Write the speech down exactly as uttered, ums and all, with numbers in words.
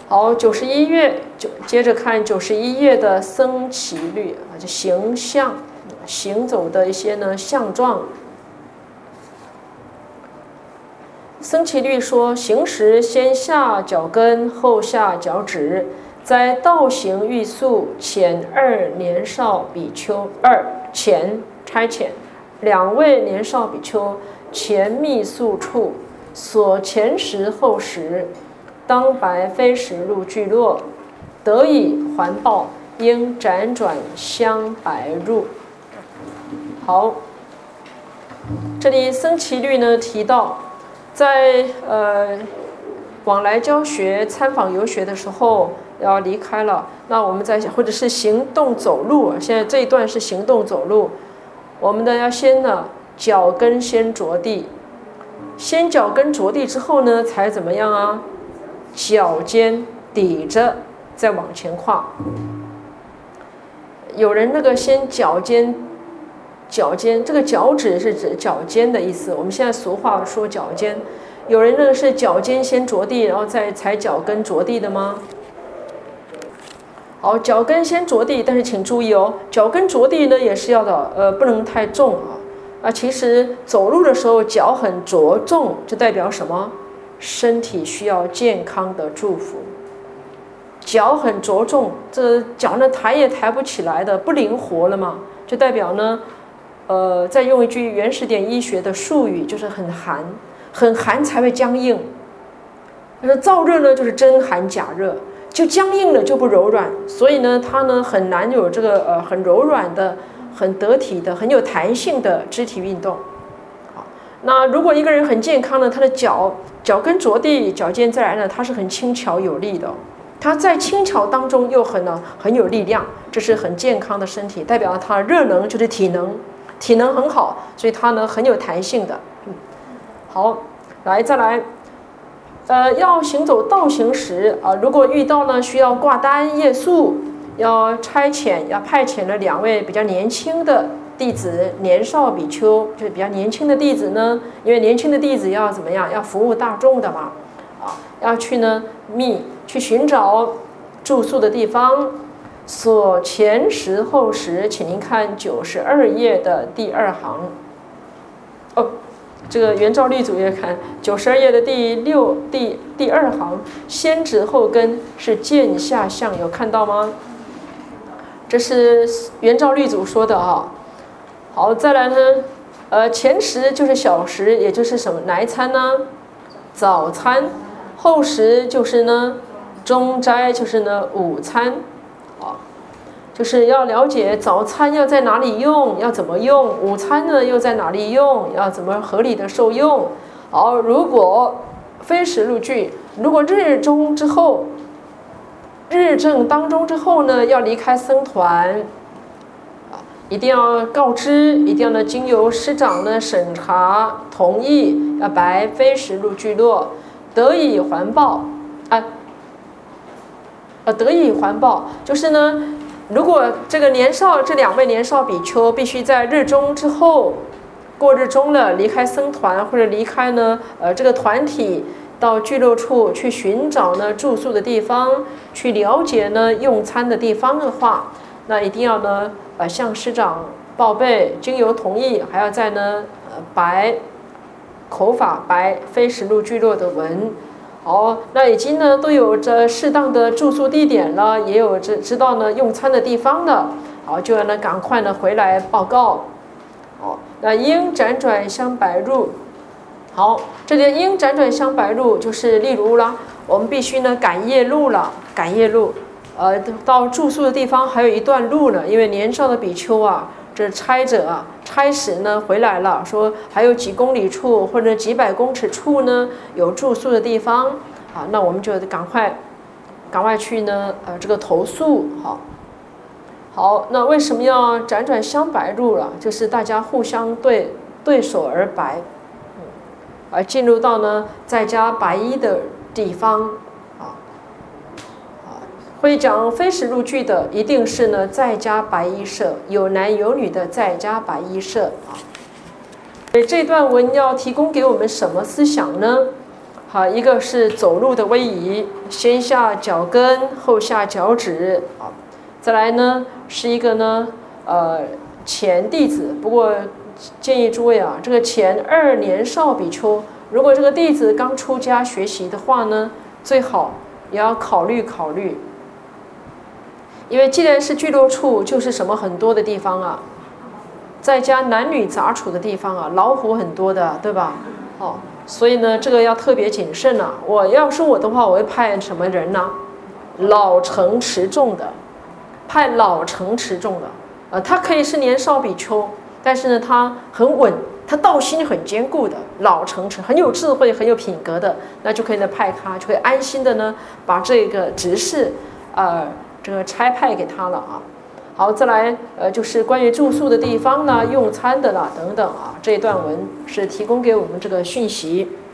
好，九十一页，就接着看九十一页的僧祇律啊，就形象，行走的一些呢相状。僧祇律说，行时先下脚跟，后下脚趾，在道行欲速，遣二年少比丘，二前差遣两位年少比丘，前密宿处，所前时后时，当白非时入聚落，得以环抱，应辗转相白入。好，这里僧祇律呢提到，在呃往来教学、参访游学的时候要离开了，那我们在或者是行动走路，现在这一段是行动走路，我们呢要先呢脚跟先着地，先脚跟着地之后呢才怎么样啊？脚尖抵着再往前跨。有人那个先脚尖。脚尖，这个脚趾是指脚尖的意思。我们现在俗话说脚尖，有人那个是脚尖先着地，然后再踩脚跟着地的吗？好，脚跟先着地，但是请注意哦，脚跟着地呢也是要的，呃，不能太重啊。啊，其实走路的时候脚很着重，就代表什么？身体需要健康的祝福。脚很着重，这脚呢抬也抬不起来的，不灵活了嘛，就代表呢。呃，再用一句原始点医学的术语，就是很寒，很寒才会僵硬。那燥热呢，就是真寒假热，就僵硬了就不柔软，所以呢，它呢很难有这个呃很柔软的、很得体的、很有弹性的肢体运动。好，那如果一个人很健康呢，他的脚脚跟着地，脚尖再来呢，他是很轻巧有力的。他在轻巧当中又很呢很有力量，这是很健康的身体，代表他热能就是体能。体能很好，所以它呢很有弹性的。嗯，好，来再来，呃，要行走道行时啊、呃，如果遇到呢需要挂单夜宿，要差遣，要派遣了两位比较年轻的弟子，年少比丘，就是比较年轻的弟子呢，因为年轻的弟子要怎么样？要服务大众的嘛，啊，要去呢密去寻找住宿的地方。所前时后时，请您看九十二页的第二行。哦，这个原照律组也看九十二页的第六第第二行，先指后跟是见下相，有看到吗？这是原照律组说的啊。好，再来呢，呃，前时就是小时，也就是什么哪一餐呢？早餐。后时就是呢中斋，就是呢午餐。就是要了解早餐要在哪里用，要怎么用；午餐呢又在哪里用，要怎么合理的受用。好，如果非时入聚，如果日中之后，日正当中之后呢，要离开僧团，一定要告知，一定要呢经由师长呢审查同意，要白非时入聚落，得以环抱啊，呃，得以环抱就是呢。如果这个年少这两位年少比丘必须在日中之后过日中了，离开僧团或者离开呢呃这个团体，到聚落处去寻找呢住宿的地方，去了解呢用餐的地方的话，那一定要呢呃向师长报备，经由同意，还要在呢呃白口法白非时入聚落的文。好，那已经呢都有着适当的住宿地点了，也有知知道呢用餐的地方了，好，就要呢赶快呢回来报告。好，那应辗转相白入。好，这里的应辗转相白入就是例如啦，我们必须呢赶夜路了，赶夜路，呃，到住宿的地方还有一段路呢，因为年少的比丘啊，这差者啊，差使呢回来了，说还有几公里处或者几百公尺处呢有住宿的地方，啊，那我们就赶快赶快去呢，呃，这个投宿。好，好，那为什么要辗转相白入了？就是大家互相对对手而白，嗯，而进入到呢在家白衣的地方。会讲非时入聚的，一定是呢在家白衣舍，有男有女的在家白衣舍啊。所以这段文要提供给我们什么思想呢？好，一个是走路的威仪， 先下脚跟，后下脚趾啊。再来呢是一个呢呃前弟子，不过建议诸位啊，这个前二年少比丘，如果这个弟子刚出家学习的话呢，最好也要考虑考虑，因为既然是聚落处，就是什么很多的地方啊，在家男女杂处的地方啊，老虎很多的，对吧？哦，所以呢，这个要特别谨慎啊。我要是我的话，我会派什么人呢？老成持重的，派老成持重的。呃，他可以是年少比丘，但是呢，他很稳，他道心很坚固的，老成持，很有智慧，很有品格的，那就可以呢派他，就可以安心的呢把这个执事，呃，这个差派给他了啊。好，再来，呃，就是关于住宿的地方呢、用餐的啦等等啊，这一段文是提供给我们这个讯息。